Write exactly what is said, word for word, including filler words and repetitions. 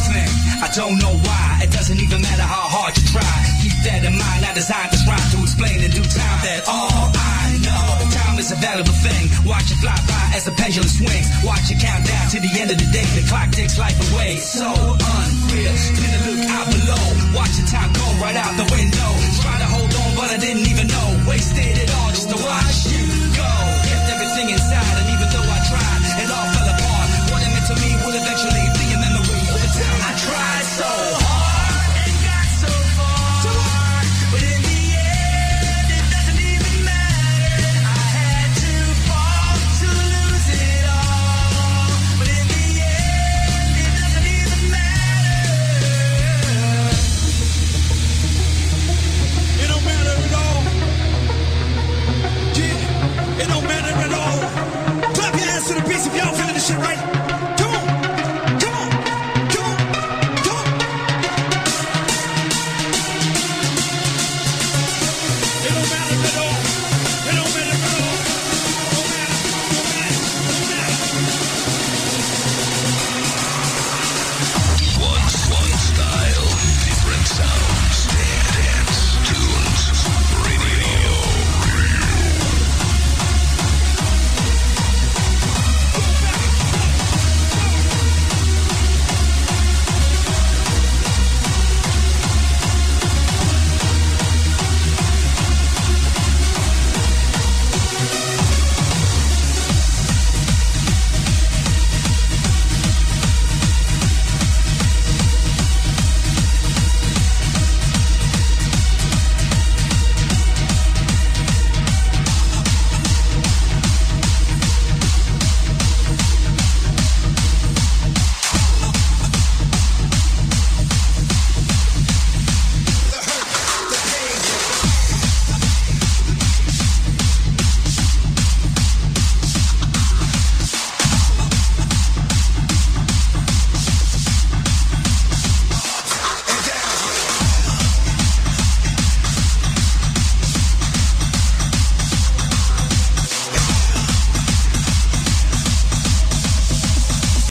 thing. I don't know why. It doesn't even matter how hard you try. Keep that in mind. I designed this rhyme to explain in due time that all I know, time is a valuable thing. Watch it fly by as the pendulum swings. Watch it count down to the end of the day. The clock takes life away. So unreal. Then I look out below. Watch the time go right out the window. Try to hold on, but I didn't even know. Wasted it all just to watch you go. Kept everything inside